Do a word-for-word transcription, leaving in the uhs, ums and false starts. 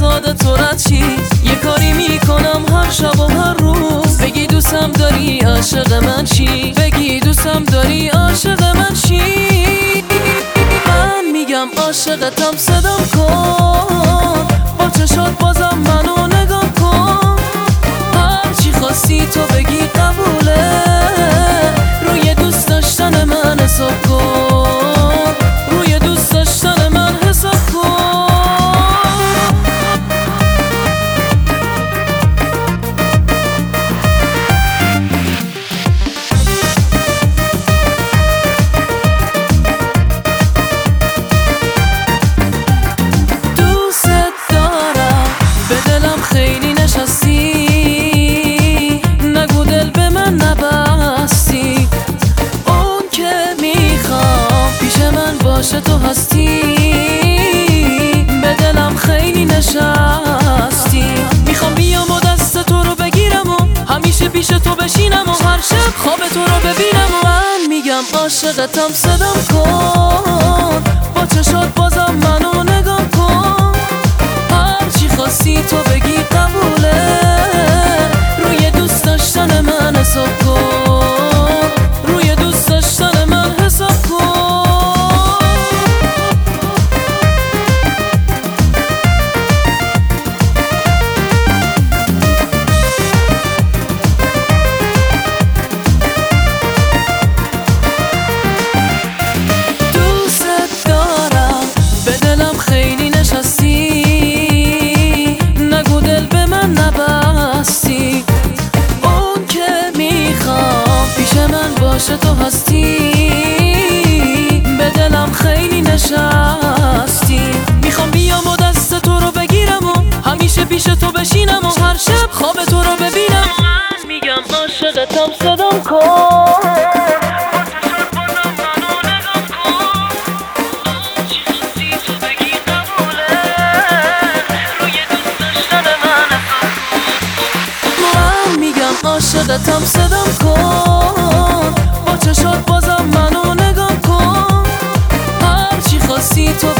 میخواد تو رد چی. یه کاری میکنم هر شب و هر روز، بگی دوستم داری عاشق من چی، بگی دوستم داری عاشق من چی. من میگم عاشقتم صدام کن، با چشات بازم منو نگاه کن. هرچی خواستی تو بگی قبوله، روی دوست داشتن من حساب کن، روی دوست داشتن من حساب کن. خیلی نشستی، نگو دل به من نبستی. اون که میخوام پیش من باشه تو هستی، به دلم خیلی نشستی. میخوام بیام و دست تو رو بگیرم و همیشه پیش تو بشینم و هر شب خواب تو رو ببینم. و من میگم عاشقتم صدام کن، با چشات بازم منو نگاه کن. هرچی خواستی تو بگی قبوله، روی دوست داشتن من حساب کن، روی دوست داشتن من حساب کن. دوست دارم به دلم خیلی نشستی، نبستی. اون که میخوام پیش من باشه تو هستی، به دلم خیلی نشستی. میخوام بیام و دست تو رو بگیرم و همیشه پیش تو بشینم و هر شب خواب تو رو ببینم. من میگم عاشقتم صدام کن، عاشقتم صدام کن، با چشات بازم منو نگاه کن. هرچی خواستی تو